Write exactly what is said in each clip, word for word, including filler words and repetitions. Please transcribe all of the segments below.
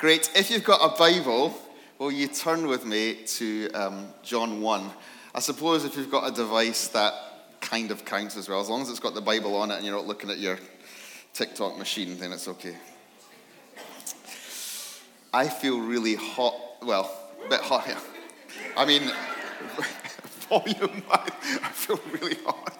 Great. If you've got a Bible, will you turn with me to um, John one? I suppose if you've got a device that kind of counts as well. As long as it's got the Bible on it and you're not looking at your TikTok machine, then it's okay. I feel really hot. Well, a bit hot here. I mean, volume wise, I feel really hot.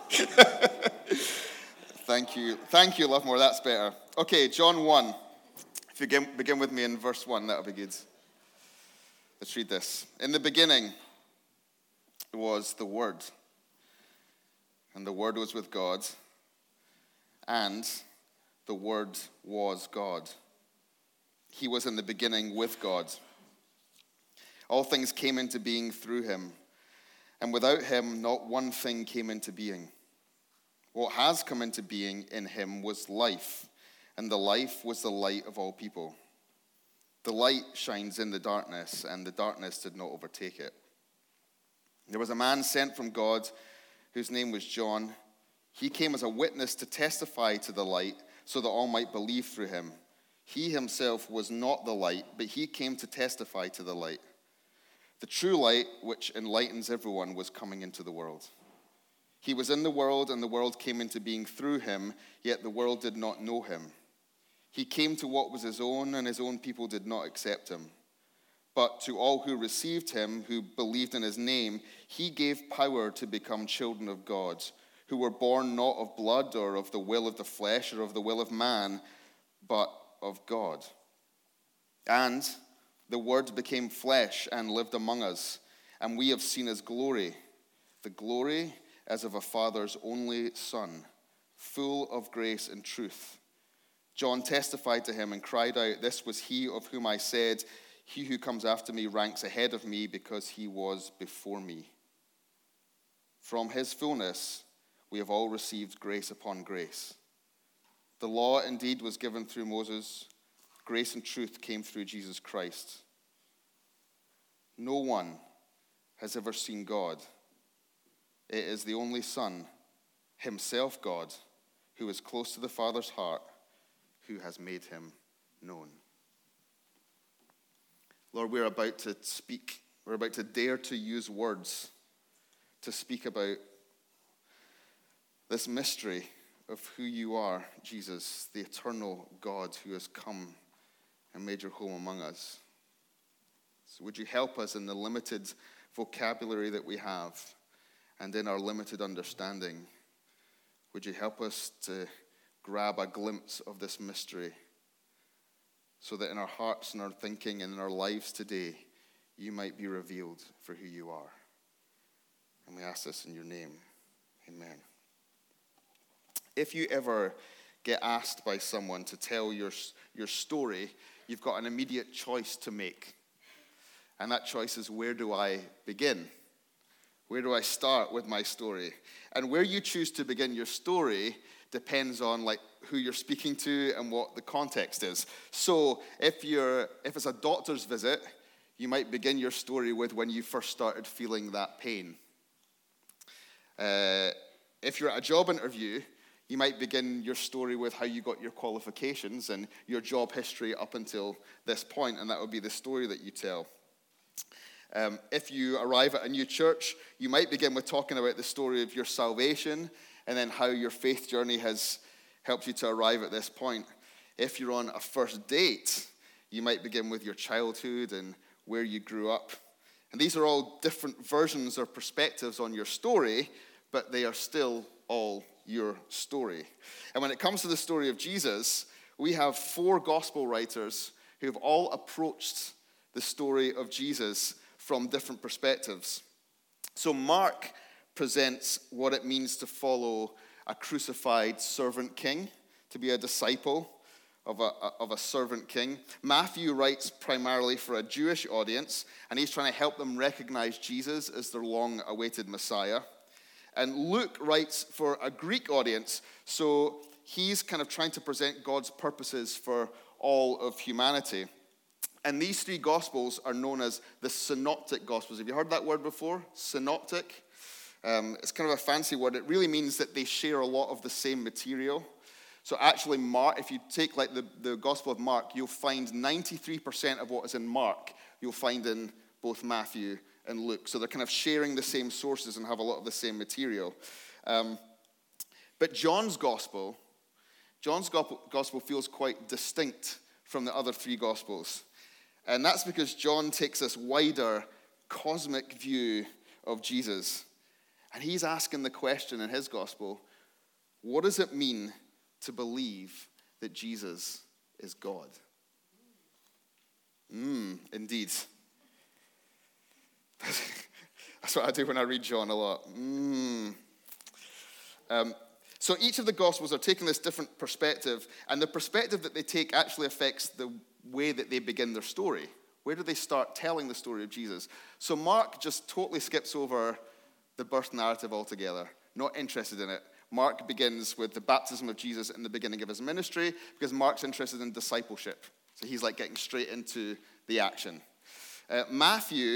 Thank you. Thank you, Lovemore. That's better. Okay, John one. If you begin, begin with me in verse one, that'll be good. Let's read this. In the beginning was the Word, and the Word was with God, and the Word was God. He was in the beginning with God. All things came into being through him, and without him not one thing came into being. What has come into being in him was life, and the life was the light of all people. The light shines in the darkness, and the darkness did not overtake it. There was a man sent from God whose name was John. He came as a witness to testify to the light, so that all might believe through him. He himself was not the light, but he came to testify to the light. The true light, which enlightens everyone, was coming into the world. He was in the world, and the world came into being through him, yet the world did not know him. He came to what was his own, and his own people did not accept him. But to all who received him, who believed in his name, he gave power to become children of God, who were born not of blood or of the will of the flesh or of the will of man, but of God. And the Word became flesh and lived among us, and we have seen his glory, the glory as of a Father's only Son, full of grace and truth. John testified to him and cried out, "This was he of whom I said, 'He who comes after me ranks ahead of me because he was before me.' From his fullness we have all received grace upon grace. The law indeed was given through Moses. Grace and truth came through Jesus Christ. No one has ever seen God. It is the only Son, himself God, who is close to the Father's heart, who has made him known." Lord, we're about to speak. We're about to dare to use words to speak about this mystery of who you are, Jesus, the eternal God who has come and made your home among us. So would you help us in the limited vocabulary that we have and in our limited understanding? Would you help us to grab a glimpse of this mystery so that in our hearts and our thinking and in our lives today, you might be revealed for who you are. And we ask this in your name. Amen. If you ever get asked by someone to tell your, your story, you've got an immediate choice to make. And that choice is, where do I begin? Where do I start with my story? And where you choose to begin your story depends on like who you're speaking to and what the context is. So if you're if it's a doctor's visit, you might begin your story with when you first started feeling that pain. Uh, if you're at a job interview, you might begin your story with how you got your qualifications and your job history up until this point, and that would be the story that you tell. Um, if you arrive at a new church, you might begin with talking about the story of your salvation and then how your faith journey has helped you to arrive at this point. If you're on a first date, you might begin with your childhood and where you grew up. And these are all different versions or perspectives on your story, but they are still all your story. And when it comes to the story of Jesus, we have four gospel writers who have all approached the story of Jesus from different perspectives. So Mark presents what it means to follow a crucified servant king, to be a disciple of a, of a servant king. Matthew writes primarily for a Jewish audience, and he's trying to help them recognize Jesus as their long-awaited Messiah. And Luke writes for a Greek audience, so he's kind of trying to present God's purposes for all of humanity. And these three gospels are known as the synoptic gospels. Have you heard that word before? Synoptic? Um, it's kind of a fancy word. It really means that they share a lot of the same material. So actually, Mark, if you take like the, the Gospel of Mark, you'll find ninety-three percent of what is in Mark, you'll find in both Matthew and Luke. So they're kind of sharing the same sources and have a lot of the same material. Um, but John's Gospel, John's Gospel feels quite distinct from the other three Gospels. And that's because John takes this wider, cosmic view of Jesus. And he's asking the question in his Gospel, what does it mean to believe that Jesus is God? Hmm, indeed. That's what I do when I read John a lot. Mm. Um, so each of the Gospels are taking this different perspective, and the perspective that they take actually affects the way that they begin their story. Where do they start telling the story of Jesus? So Mark just totally skips over the birth narrative altogether, not interested in it. Mark begins with the baptism of Jesus in the beginning of his ministry because Mark's interested in discipleship. So he's like getting straight into the action. Uh, Matthew,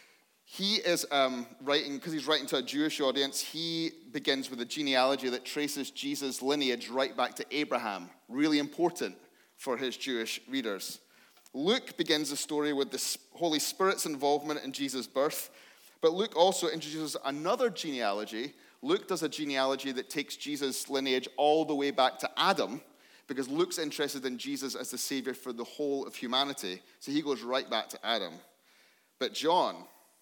he is um, writing, because he's writing to a Jewish audience, he begins with a genealogy that traces Jesus' lineage right back to Abraham. Really important for his Jewish readers. Luke begins the story with the Holy Spirit's involvement in Jesus' birth. But Luke also introduces another genealogy. Luke does a genealogy that takes Jesus' lineage all the way back to Adam, because Luke's interested in Jesus as the Savior for the whole of humanity. So he goes right back to Adam. But John,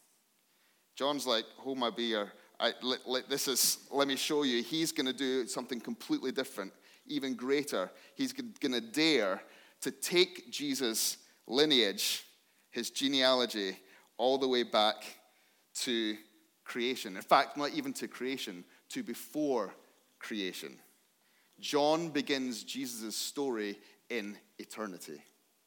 John's like, hold my beer. I, let, let, this is, let me show you. He's going to do something completely different, even greater. He's going to dare to take Jesus' lineage, his genealogy, all the way back to creation. In fact, not even to creation, to before creation. John begins Jesus' story in eternity.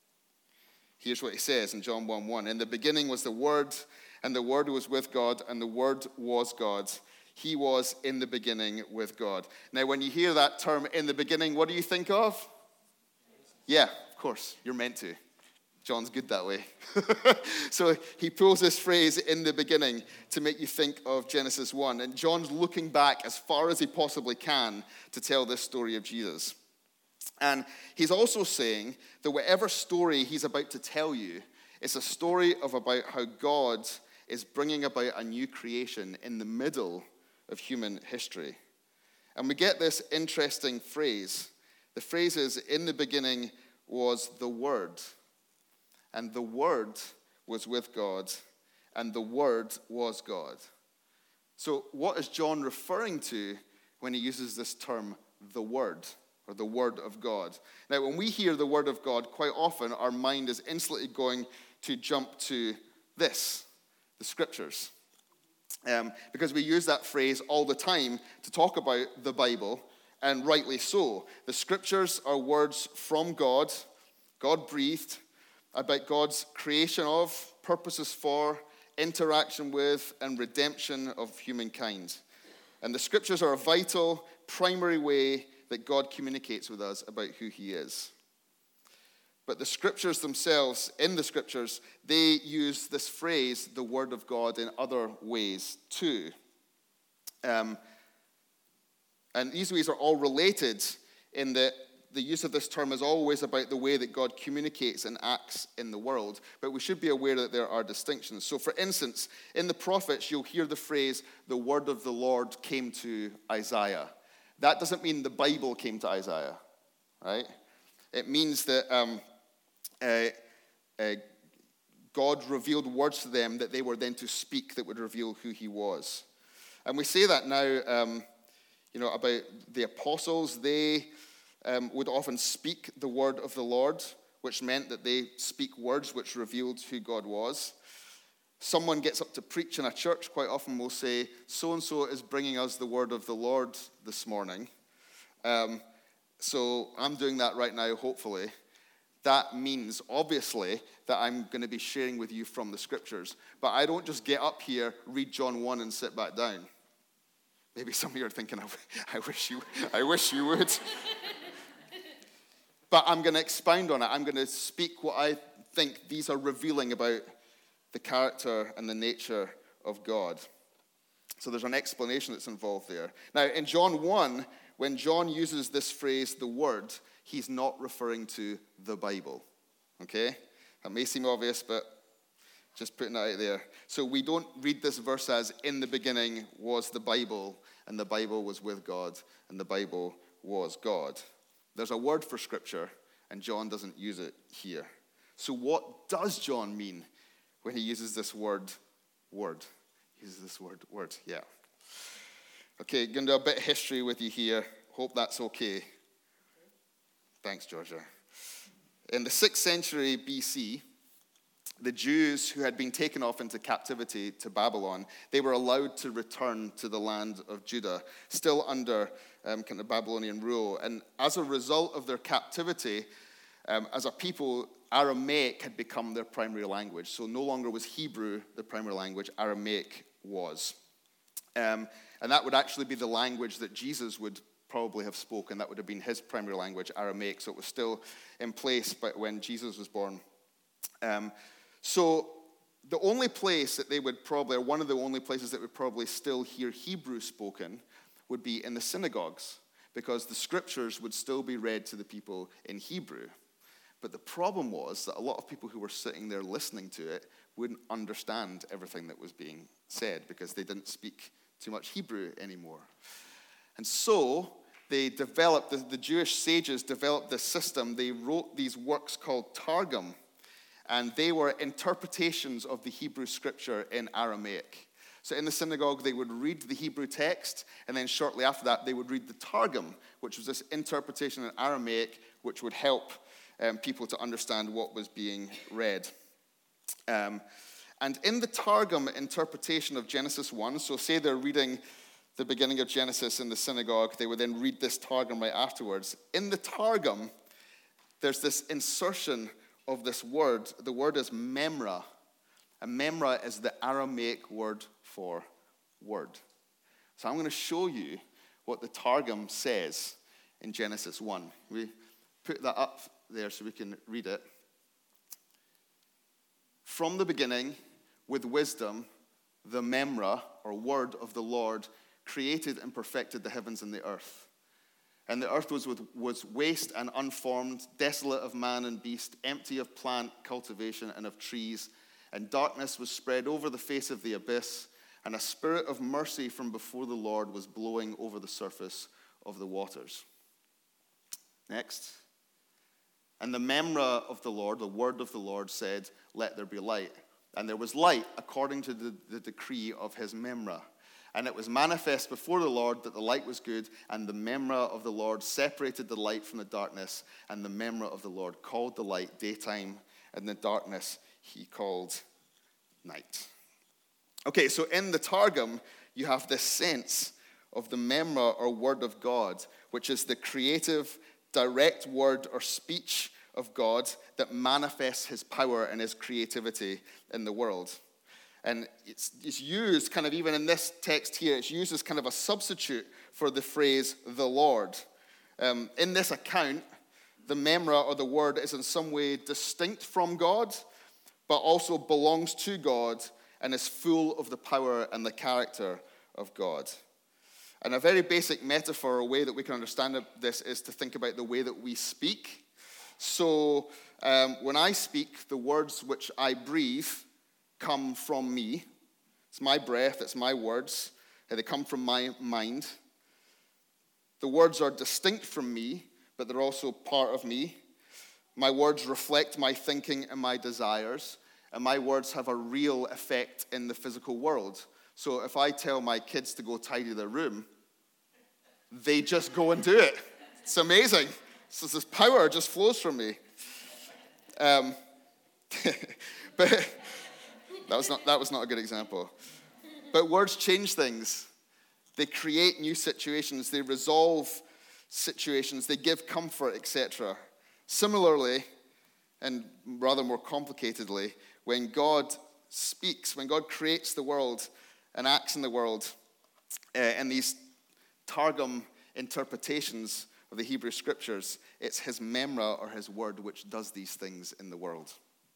Here's what he says in John one one. In the beginning was the Word, and the Word was with God, and the Word was God. He was in the beginning with God. Now, when you hear that term, in the beginning, what do you think of? Yeah, of course, you're meant to. John's good that way. So he pulls this phrase, in the beginning, to make you think of Genesis one. And John's looking back as far as he possibly can to tell this story of Jesus. And he's also saying that whatever story he's about to tell you, it's a story of about how God is bringing about a new creation in the middle of human history. And we get this interesting phrase. The phrase is, in the beginning was the Word. And the Word was with God, and the Word was God. So what is John referring to when he uses this term, the Word, or the Word of God? Now, when we hear the Word of God, quite often our mind is instantly going to jump to this, the Scriptures. Um, because we use that phrase all the time to talk about the Bible, and rightly so. The Scriptures are words from God, God-breathed, about God's creation of, purposes for, interaction with, and redemption of humankind. And the Scriptures are a vital, primary way that God communicates with us about who he is. But the Scriptures themselves, in the Scriptures, they use this phrase, the Word of God, in other ways too. Um, and these ways are all related in that the use of this term is always about the way that God communicates and acts in the world, but we should be aware that there are distinctions. So, for instance, in the prophets, you'll hear the phrase, the word of the Lord came to Isaiah. That doesn't mean the Bible came to Isaiah, right? It means that um, uh, uh, God revealed words to them that they were then to speak that would reveal who he was. And we say that now, um, you know, about the apostles. They Um, would often speak the word of the Lord, which meant that they speak words which revealed who God was. Someone gets up to preach in a church, quite often will say, so-and-so is bringing us the word of the Lord this morning. Um, so I'm doing that right now, hopefully. That means, obviously, that I'm going to be sharing with you from the Scriptures. But I don't just get up here, read John one, and sit back down. Maybe some of you are thinking, I wish you, I wish you would. But I'm going to expound on it. I'm going to speak what I think these are revealing about the character and the nature of God. So there's an explanation that's involved there. Now, in John one, when John uses this phrase, the Word, he's not referring to the Bible. Okay? That may seem obvious, but just putting that out there. So we don't read this verse as, in the beginning was the Bible, and the Bible was with God, and the Bible was God. There's a word for Scripture, and John doesn't use it here. So what does John mean when he uses this word, word? He uses this word, word, yeah. Okay, going to do a bit of history with you here. Hope that's okay. Thanks, Georgia. In the sixth century B C, the Jews who had been taken off into captivity to Babylon, they were allowed to return to the land of Judah, still under um, kind of Babylonian rule. And as a result of their captivity, um, as a people, Aramaic had become their primary language. So no longer was Hebrew the primary language, Aramaic was. Um, and that would actually be the language that Jesus would probably have spoken. That would have been his primary language, Aramaic. So it was still in place but when Jesus was born. Um, so the only place that they would probably, or one of the only places that would probably still hear Hebrew spoken would be in the synagogues, because the scriptures would still be read to the people in Hebrew. But the problem was that a lot of people who were sitting there listening to it wouldn't understand everything that was being said because they didn't speak too much Hebrew anymore. And so they developed, the, the Jewish sages developed this system. They wrote these works called Targum, and they were interpretations of the Hebrew scripture in Aramaic. So in the synagogue, they would read the Hebrew text, and then shortly after that, they would read the Targum, which was this interpretation in Aramaic, which would help um, people to understand what was being read. Um, and in the Targum interpretation of Genesis one, so say they're reading the beginning of Genesis in the synagogue, they would then read this Targum right afterwards. In the Targum, there's this insertion of this word. The word is memra. And memra is the Aramaic word for word. So I'm going to show you what the Targum says in Genesis one. We put that up there so we can read it. From the beginning, with wisdom, the memra, or word of the Lord, created and perfected the heavens and the earth. And the earth was, with, was waste and unformed, desolate of man and beast, empty of plant cultivation and of trees. And darkness was spread over the face of the abyss, and a spirit of mercy from before the Lord was blowing over the surface of the waters. Next. And the memra of the Lord, the word of the Lord, said, let there be light. And there was light according to the, the decree of his memra. And it was manifest before the Lord that the light was good, and the memra of the Lord separated the light from the darkness, and the memra of the Lord called the light daytime, and the darkness he called night. Okay, so in the Targum, you have this sense of the memra, or word of God, which is the creative, direct word or speech of God that manifests his power and his creativity in the world. And it's, it's used kind of, even in this text here, it's used as kind of a substitute for the phrase, the Lord. Um, in this account, the memra, or the word, is in some way distinct from God, but also belongs to God and is full of the power and the character of God. And a very basic metaphor, a way that we can understand this, is to think about the way that we speak. So um, when I speak, the words which I breathe come from me. It's my breath, it's my words. They come from my mind. The words are distinct from me, but they're also part of me. My words reflect my thinking and my desires, and my words have a real effect in the physical world. So if I tell my kids to go tidy their room, they just go and do it. It's amazing. So this power just flows from me. Um, but that was not that was not a good example. But words change things. They create new situations. They resolve situations. They give comfort, et cetera. Similarly, and rather more complicatedly, when God speaks, when God creates the world and acts in the world, uh, in these Targum interpretations of the Hebrew scriptures, it's his memra, or his word, which does these things in the world.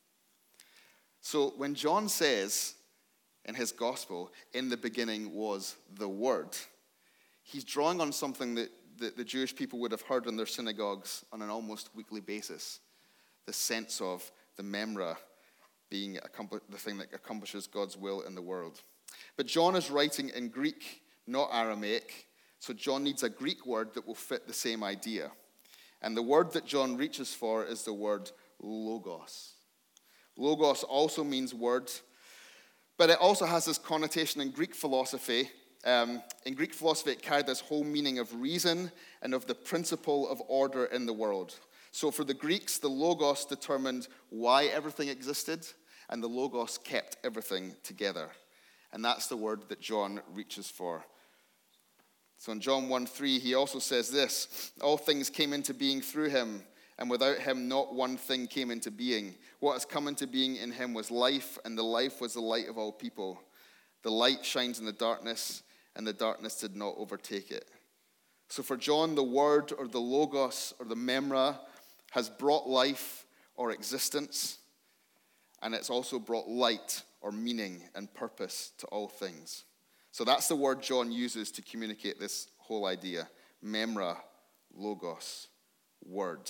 So when John says in his gospel, in the beginning was the word, he's drawing on something that the, the Jewish people would have heard in their synagogues on an almost weekly basis. The sense of the memra being the thing that accomplishes God's will in the world. But John is writing in Greek, not Aramaic, so John needs a Greek word that will fit the same idea. And the word that John reaches for is the word logos. Logos also means word, but it also has this connotation in Greek philosophy. Um, in Greek philosophy, it carried this whole meaning of reason and of the principle of order in the world. So for the Greeks, the logos determined why everything existed, and the logos kept everything together. And that's the word that John reaches for. So in John one three, he also says this: all things came into being through him, and without him not one thing came into being. What has come into being in him was life, and the life was the light of all people. The light shines in the darkness, and the darkness did not overtake it. So for John, the word or the logos or the memra has brought life or existence, and it's also brought light or meaning and purpose to all things. So that's the word John uses to communicate this whole idea. Memra, logos, word.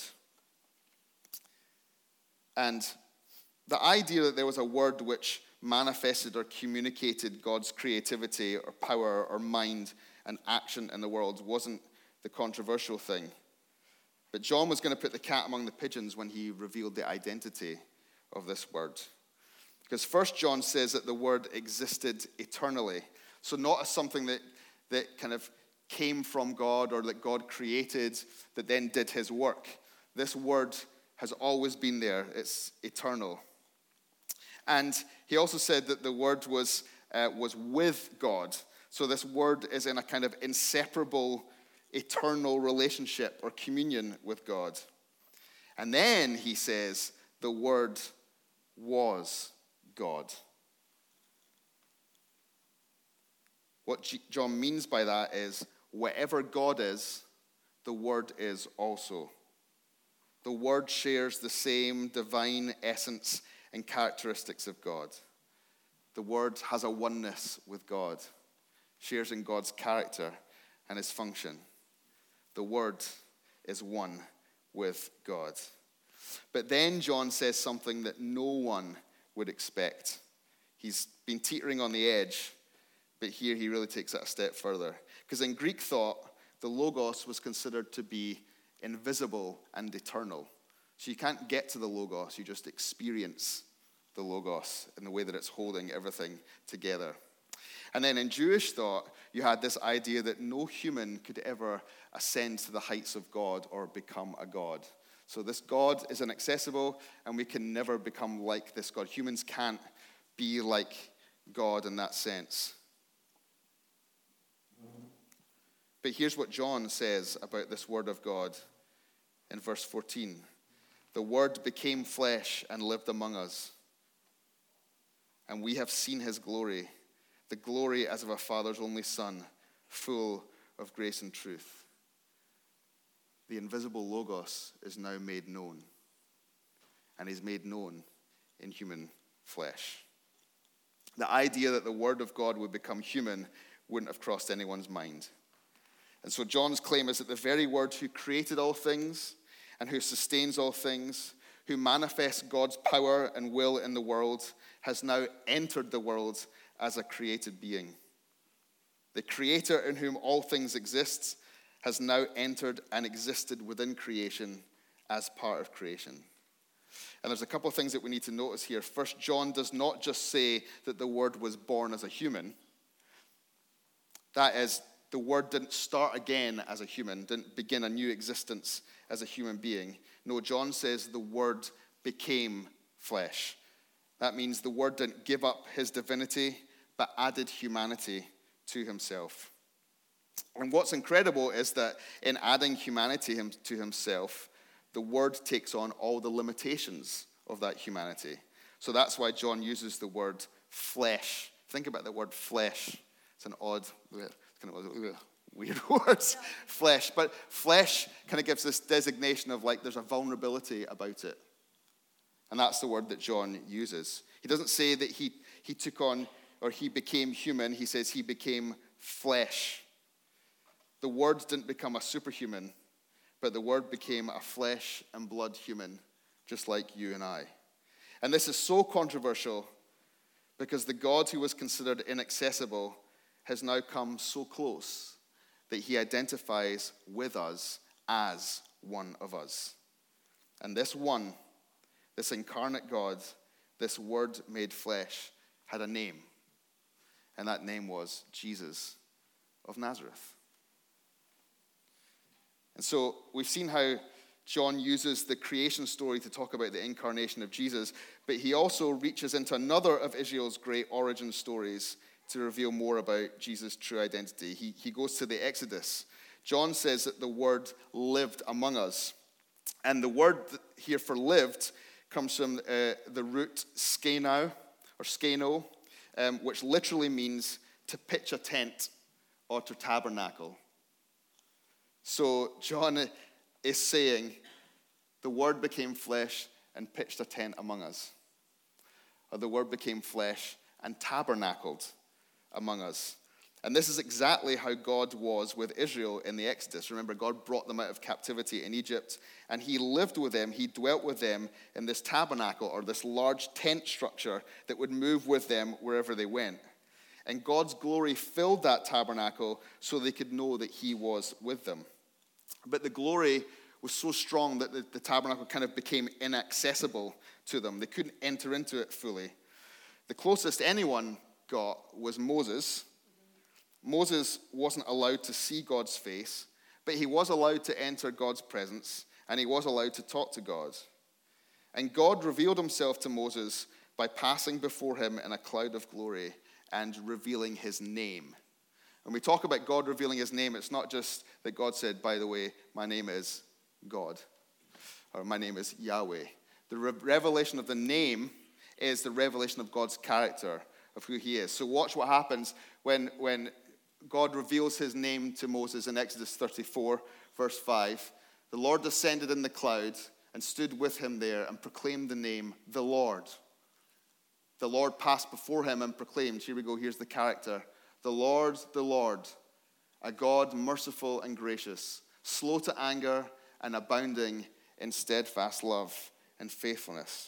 And the idea that there was a word which manifested or communicated God's creativity or power or mind and action in the world wasn't the controversial thing. But John was going to put the cat among the pigeons when he revealed the identity of this word. Because First John says that the word existed eternally. So not as something that, that kind of came from God or that God created that then did his work. This word has always been there. It's eternal. And he also said that the word was, uh, was with God. So this word is in a kind of inseparable, eternal relationship or communion with God. And then he says the word was God. What G- John means by that is whatever God is, the word is also. The word shares the same divine essence and characteristics of God. The word has a oneness with God, shares in God's character and his function. The word is one with God. But then John says something that no one would expect. He's been teetering on the edge, but here he really takes it a step further. Because in Greek thought, the logos was considered to be invisible and eternal. So you can't get to the logos, you just experience the logos in the way that it's holding everything together. And then in Jewish thought, you had this idea that no human could ever ascend to the heights of God or become a God. So this God is inaccessible, and we can never become like this God. Humans can't be like God in that sense. But here's what John says about this word of God in verse fourteen. The word became flesh and lived among us, and we have seen his glory, the glory as of a father's only son, full of grace and truth. The invisible Logos is now made known, and is made known in human flesh. The idea that the word of God would become human wouldn't have crossed anyone's mind. And so John's claim is that the very word who created all things and who sustains all things, who manifests God's power and will in the world, has now entered the world as a created being. The creator in whom all things exist has now entered and existed within creation as part of creation. And there's a couple of things that we need to notice here. First, John does not just say that the word was born as a human. That is, the word didn't start again as a human, didn't begin a new existence as a human being. No, John says the word became flesh. That means the word didn't give up his divinity, but added humanity to himself. And what's incredible is that in adding humanity to himself, the word takes on all the limitations of that humanity. So that's why John uses the word flesh. Think about the word flesh. It's an odd, it's kind of weird word, flesh. But flesh kind of gives this designation of like there's a vulnerability about it. And that's the word that John uses. He doesn't say that he, he took on or he became human. He says he became flesh. the Word didn't become a superhuman, but the Word became a flesh and blood human, just like you and I. And this is so controversial because the God who was considered inaccessible has now come so close that he identifies with us as one of us. And this one, this incarnate God, this Word made flesh, had a name. And that name was Jesus of Nazareth. And so we've seen how John uses the creation story to talk about the incarnation of Jesus, but he also reaches into another of Israel's great origin stories to reveal more about Jesus' true identity. He, he goes to the Exodus. John says that the Word lived among us. And the word here for lived comes from uh, the root skenau, or skeno, um, which literally means to pitch a tent or to tabernacle. So John is saying the Word became flesh and pitched a tent among us. Or the Word became flesh and tabernacled among us. And this is exactly how God was with Israel in the Exodus. Remember, God brought them out of captivity in Egypt, and he lived with them, he dwelt with them in this tabernacle, or this large tent structure that would move with them wherever they went. And God's glory filled that tabernacle so they could know that he was with them. But the glory was so strong that the, the tabernacle kind of became inaccessible to them. They couldn't enter into it fully. The closest anyone got was Moses. Moses wasn't allowed to see God's face, but he was allowed to enter God's presence, and he was allowed to talk to God. And God revealed himself to Moses by passing before him in a cloud of glory and revealing his name. When we talk about God revealing his name, it's not just that God said, by the way, my name is God, or my name is Yahweh. The re- revelation of the name is the revelation of God's character, of who he is. So watch what happens when, when God reveals his name to Moses in Exodus thirty-four, verse five. The Lord descended in the cloud and stood with him there and proclaimed the name, the Lord. The Lord passed before him and proclaimed, here we go, here's the character. The Lord, the Lord, a God merciful and gracious, slow to anger and abounding in steadfast love and faithfulness.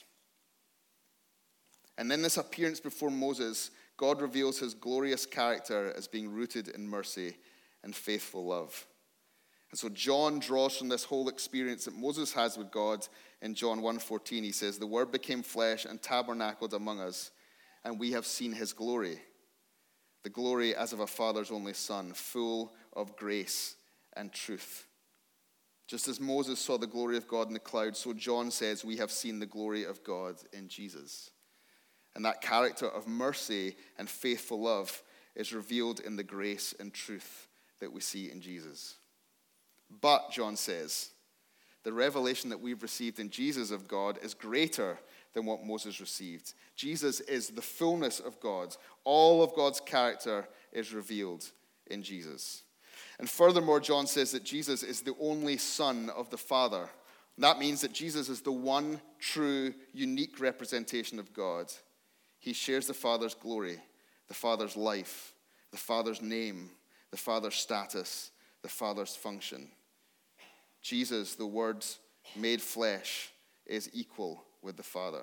And in this appearance before Moses, God reveals his glorious character as being rooted in mercy and faithful love. And so John draws from this whole experience that Moses has with God in John one fourteen. He says, the Word became flesh and tabernacled among us, and we have seen his glory. The glory as of a father's only son, full of grace and truth. Just as Moses saw the glory of God in the cloud, so John says we have seen the glory of God in Jesus. And that character of mercy and faithful love is revealed in the grace and truth that we see in Jesus. But, John says, the revelation that we've received in Jesus of God is greater than what Moses received. Jesus is the fullness of God. All of God's character is revealed in Jesus. And furthermore, John says that Jesus is the only Son of the Father. That means that Jesus is the one true, unique representation of God. He shares the Father's glory, the Father's life, the Father's name, the Father's status, the Father's function. Jesus, the Word made flesh, is equal with the Father.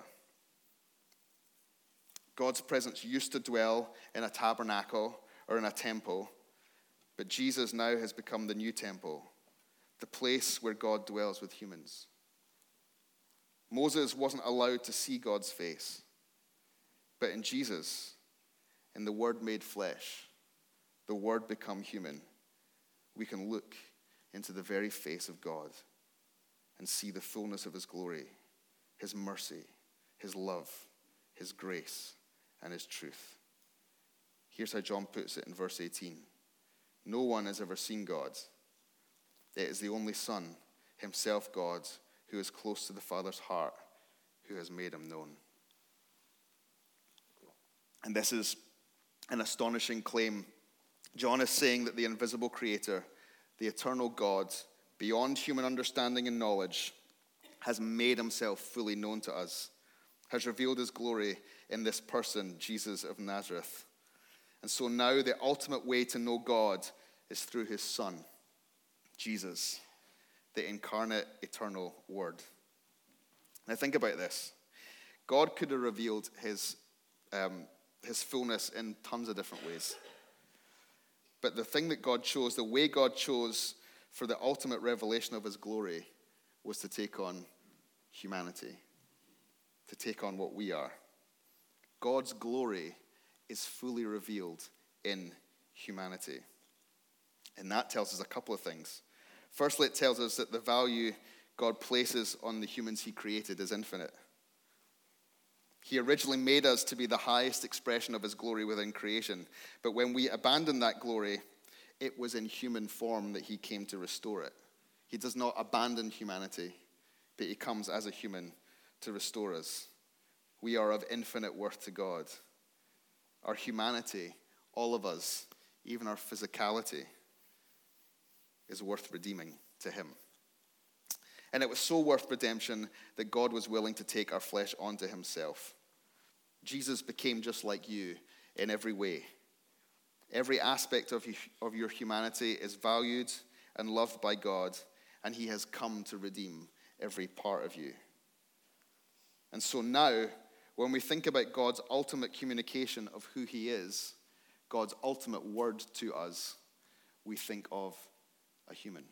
God's presence used to dwell in a tabernacle or in a temple, but Jesus now has become the new temple, the place where God dwells with humans. Moses wasn't allowed to see God's face, but in Jesus, in the Word made flesh, the Word become human, we can look into the very face of God and see the fullness of his glory, his mercy, his love, his grace, and his truth. Here's how John puts it in verse eighteen. No one has ever seen God. It is the only Son, himself God, who is close to the Father's heart, who has made him known. And this is an astonishing claim. John is saying that the invisible Creator, the eternal God, beyond human understanding and knowledge, has made himself fully known to us, has revealed his glory in this person, Jesus of Nazareth. And so now the ultimate way to know God is through his Son, Jesus, the incarnate, eternal Word. Now think about this. God could have revealed his, um, his fullness in tons of different ways. But the thing that God chose, the way God chose for the ultimate revelation of his glory, was to take on humanity, to take on what we are. God's glory is fully revealed in humanity. And that tells us a couple of things. Firstly, it tells us that the value God places on the humans he created is infinite. He originally made us to be the highest expression of his glory within creation. But when we abandoned that glory, it was in human form that he came to restore it. He does not abandon humanity, but he comes as a human to restore us. We are of infinite worth to God. Our humanity, all of us, even our physicality, is worth redeeming to him. And it was so worth redemption that God was willing to take our flesh onto himself. Jesus became just like you in every way. Every aspect of, of your humanity is valued and loved by God, and he has come to redeem every part of you. And so now, when we think about God's ultimate communication of who he is, God's ultimate word to us, we think of a human.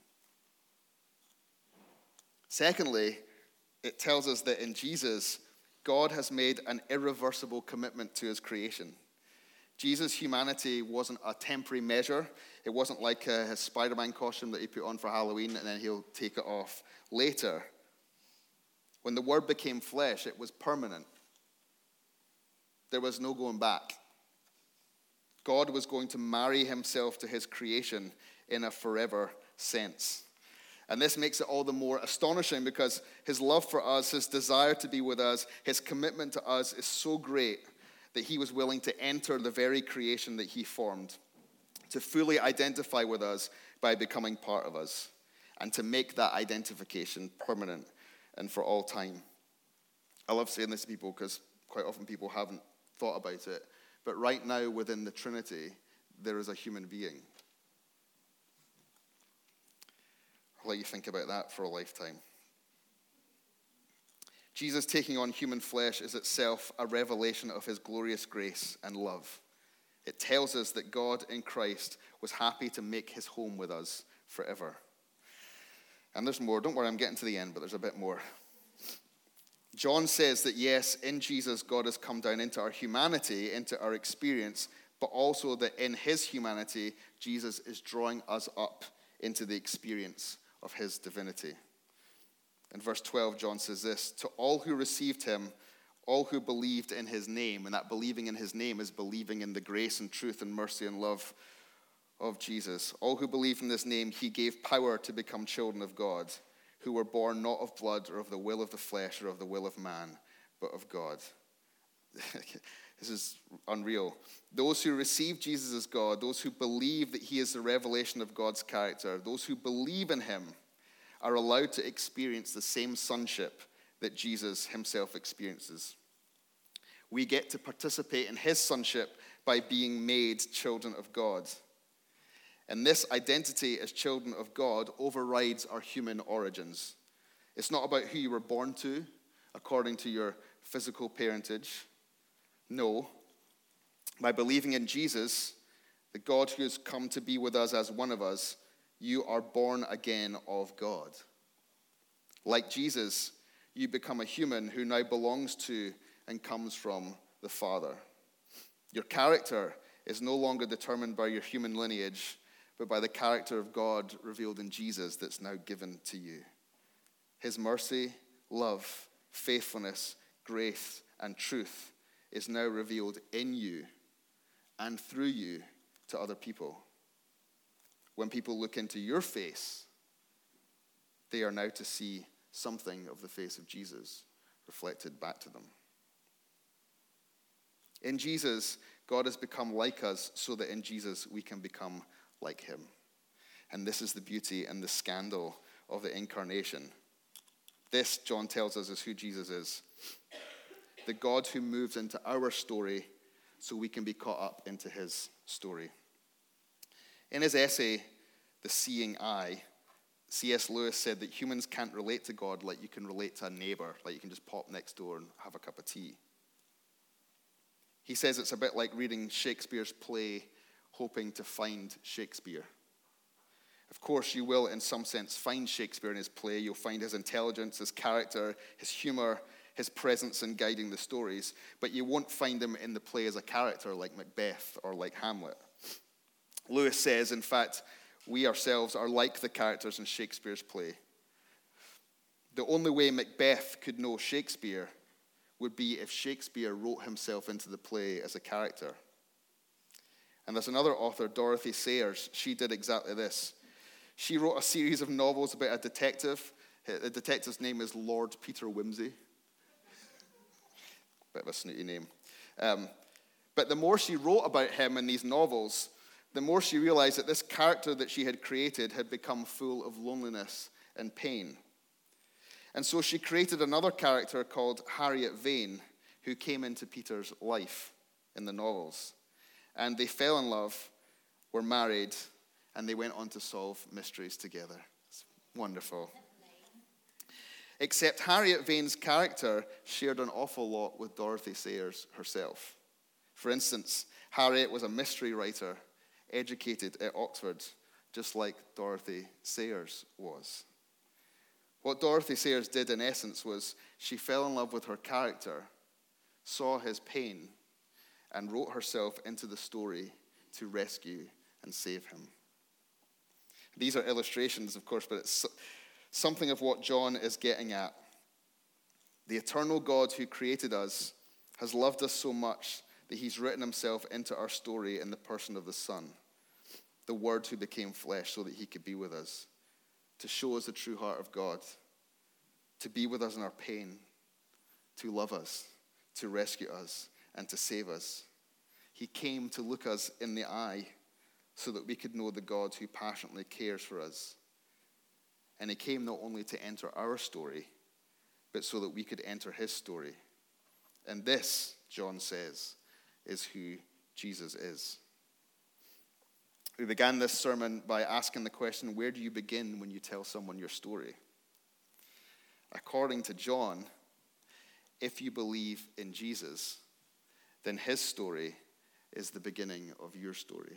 Secondly, it tells us that in Jesus, God has made an irreversible commitment to his creation. Jesus' humanity wasn't a temporary measure. It wasn't like uh, his Spider-Man costume that he put on for Halloween and then he'll take it off later. When the Word became flesh, it was permanent. There was no going back. God was going to marry himself to his creation in a forever sense. And this makes it all the more astonishing because his love for us, his desire to be with us, his commitment to us is so great that he was willing to enter the very creation that he formed, to fully identify with us by becoming part of us, and to make that identification permanent and for all time. I love saying this to people because quite often people haven't thought about it. But right now within the Trinity, there is a human being. I'll let you think about that for a lifetime. Jesus taking on human flesh is itself a revelation of his glorious grace and love. It tells us that God in Christ was happy to make his home with us forever. And there's more. Don't worry, I'm getting to the end, but there's a bit more. John says that yes, in Jesus, God has come down into our humanity, into our experience, but also that in his humanity, Jesus is drawing us up into the experience of his divinity. In verse twelve, John says this, to all who received him, all who believed in his name, and that believing in his name is believing in the grace and truth and mercy and love of Jesus. All who believe in this name, he gave power to become children of God, who were born not of blood or of the will of the flesh or of the will of man, but of God. This is unreal. Those who receive Jesus as God, those who believe that he is the revelation of God's character, those who believe in him are allowed to experience the same sonship that Jesus himself experiences. We get to participate in his sonship by being made children of God. And this identity as children of God overrides our human origins. It's not about who you were born to, according to your physical parentage. No. By believing in Jesus, the God who has come to be with us as one of us, you are born again of God. Like Jesus, you become a human who now belongs to and comes from the Father. Your character is no longer determined by your human lineage, but by the character of God revealed in Jesus that's now given to you. His mercy, love, faithfulness, grace, and truth is now revealed in you and through you to other people. When people look into your face, they are now to see something of the face of Jesus reflected back to them. In Jesus, God has become like us so that in Jesus we can become like him. And this is the beauty and the scandal of the incarnation. This, John tells us, is who Jesus is. The God who moves into our story so we can be caught up into his story. In his essay, The Seeing Eye, C S Lewis said that humans can't relate to God like you can relate to a neighbor, like you can just pop next door and have a cup of tea. He says it's a bit like reading Shakespeare's play, hoping to find Shakespeare. Of course, you will, in some sense, find Shakespeare in his play. You'll find his intelligence, his character, his humor, his presence in guiding the stories. But you won't find him in the play as a character like Macbeth or like Hamlet. Lewis says, in fact, we ourselves are like the characters in Shakespeare's play. The only way Macbeth could know Shakespeare would be if Shakespeare wrote himself into the play as a character. And there's another author, Dorothy Sayers. She did exactly this. She wrote a series of novels about a detective. The detective's name is Lord Peter Wimsey. Bit of a snooty name. Um, but the more she wrote about him in these novels, the more she realized that this character that she had created had become full of loneliness and pain. And so she created another character called Harriet Vane, who came into Peter's life in the novels. And they fell in love, were married, and they went on to solve mysteries together. It's wonderful. Except Harriet Vane's character shared an awful lot with Dorothy Sayers herself. For instance, Harriet was a mystery writer, educated at Oxford, just like Dorothy Sayers was. What Dorothy Sayers did, in essence, was she fell in love with her character, saw his pain, and wrote herself into the story to rescue and save him. These are illustrations, of course, but it's something of what John is getting at. The eternal God who created us has loved us so much that he's written himself into our story in the person of the Son, the Word who became flesh so that he could be with us, to show us the true heart of God, to be with us in our pain, to love us, to rescue us, and to save us. He came to look us in the eye so that we could know the God who passionately cares for us. And he came not only to enter our story, but so that we could enter his story. And this, John says, is who Jesus is. We began this sermon by asking the question, where do you begin when you tell someone your story? According to John, if you believe in Jesus, then his story is the beginning of your story.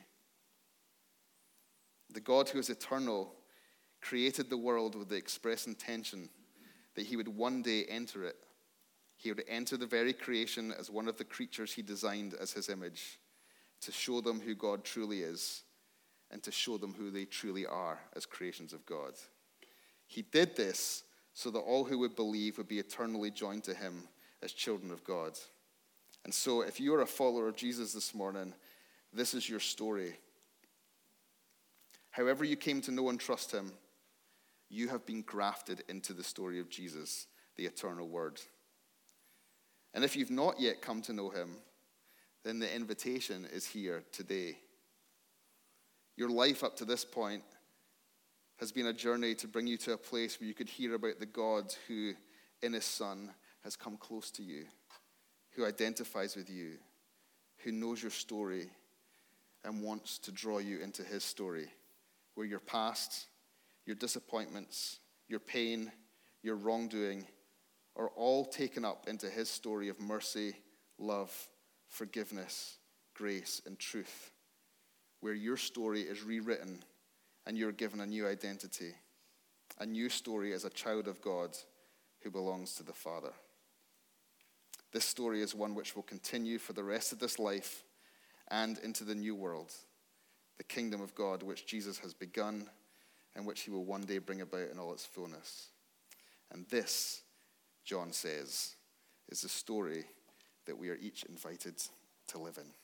The God who is eternal created the world with the express intention that he would one day enter it. He would enter the very creation as one of the creatures he designed as his image, to show them who God truly is and to show them who they truly are as creations of God. He did this so that all who would believe would be eternally joined to him as children of God. And so if you are a follower of Jesus this morning, this is your story. However you came to know and trust him, you have been grafted into the story of Jesus, the eternal Word. And if you've not yet come to know him, then the invitation is here today. Your life up to this point has been a journey to bring you to a place where you could hear about the God who, in his Son, has come close to you, who identifies with you, who knows your story and wants to draw you into his story, where your past, your disappointments, your pain, your wrongdoing are all taken up into his story of mercy, love, forgiveness, grace, and truth, where your story is rewritten and you're given a new identity, a new story as a child of God who belongs to the Father. This story is one which will continue for the rest of this life and into the new world, the kingdom of God which Jesus has begun and which he will one day bring about in all its fullness. And this, John says, is the story that we are each invited to live in.